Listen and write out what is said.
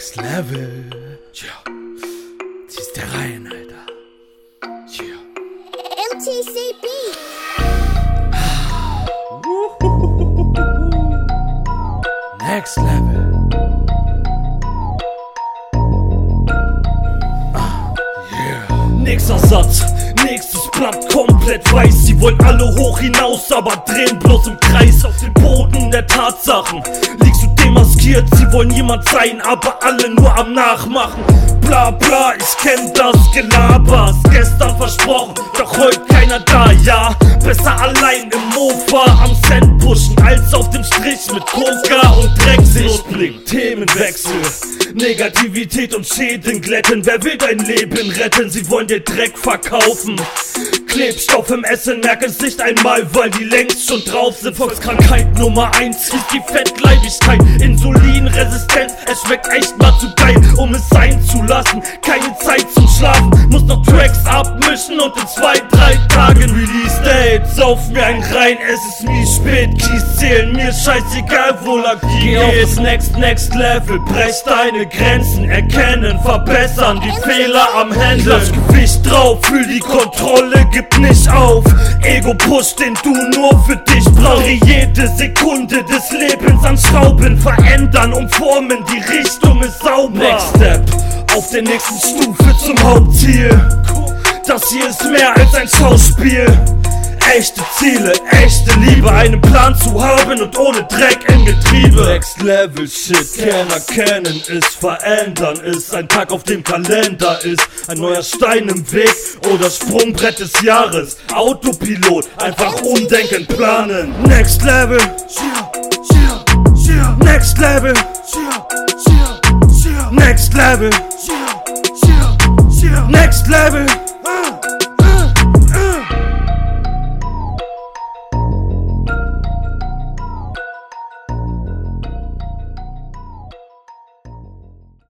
Next Level. Tja, ziehst der rein, Alter. Tja. MTCB. Next Level. Nächster Satz, nächstes Blatt komplett weiß. Sie wollen alle hoch hinaus, aber drehen bloß im Kreis. Auf dem Boden der Tatsachen liegst du demaskiert. Sie wollen jemand sein, aber alle nur am Nachmachen. Bla bla, ich kenn das Gelaber. Ist gestern versprochen, doch heute keiner da, ja. Besser allein im Mofa am Cent pushen, als auf dem Strich mit Coca und Dreckslichtblick. Themenwechsel, Negativität und Schäden glätten. Wer will dein Leben retten? Sie wollen dir Dreck verkaufen. Klebstoff im Essen, merken es nicht einmal, weil die längst schon drauf sind. Volkskrankheit Nummer 1 ist die Fettleibigkeit. Insulinresistenz, es schmeckt echt mal zu geil, um es sein zu lassen. Keine Zeit zum Schlafen, muss noch Tracks abmischen und in 2-3 Tagen Release Date. Sauf mir einen rein, es ist nie spät. Keys zählen, mir scheißegal, wo lag die geht. Geh aufs Next Level, brech deine Grenzen, erkennen, verbessern die Fehler am Händler. Lass Gewicht drauf, fühl die Kontrolle, gib nicht auf. Ego-Push, den du nur für dich brauchst. Jede Sekunde des Lebens an Schrauben verändern, umformen, die Richtung ist sauber. Next Step, auf der nächsten Stufe zum Hauptziel. Das hier ist mehr als ein Schauspiel. Echte Ziele, echte Liebe, einen Plan zu haben und ohne Dreck im Getriebe. Next Level Shit, Kenner kennen ist verändern, ist ein Tag auf dem Kalender, ist ein neuer Stein im Weg oder Sprungbrett des Jahres. Autopilot, einfach umdenken, planen. Next Level, Next Level, Next Level, Next Level.